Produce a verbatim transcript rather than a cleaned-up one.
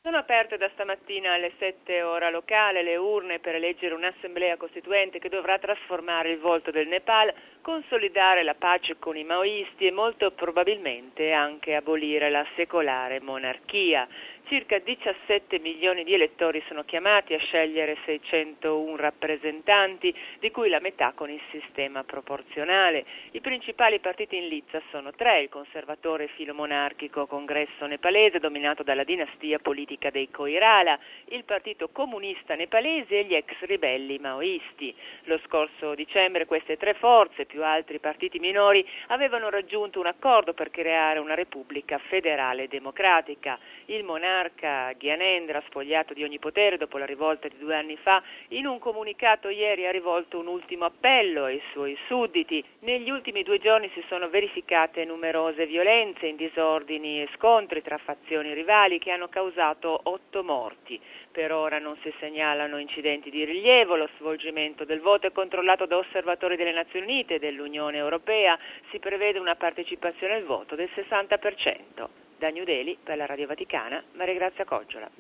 Sono aperte da stamattina alle sette ora locale le urne per eleggere un'assemblea costituente che dovrà trasformare il volto del Nepal, consolidare la pace con i maoisti e molto probabilmente anche abolire la secolare monarchia. Circa diciassette milioni di elettori sono chiamati a scegliere seicentouno rappresentanti, di cui la metà con il sistema proporzionale. I principali partiti in lizza sono tre: il conservatore filomonarchico Congresso nepalese, dominato dalla dinastia politica dei Koirala, il partito comunista nepalese e gli ex ribelli maoisti. Lo scorso dicembre queste tre forze, più altri partiti minori, avevano raggiunto un accordo per creare una repubblica federale democratica. Il monarca Gyanendra, spogliato di ogni potere dopo la rivolta di due anni fa, in un comunicato ieri ha rivolto un ultimo appello ai suoi sudditi. Negli ultimi due giorni si sono verificate numerose violenze in disordini e scontri tra fazioni rivali che hanno causato otto morti. Per ora non si segnalano incidenti di rilievo, lo svolgimento del voto è controllato da osservatori delle Nazioni Unite e dell'Unione Europea, si prevede una partecipazione al voto del sessanta per cento. Da New Delhi, per la Radio Vaticana, Maria Grazia Coggiola.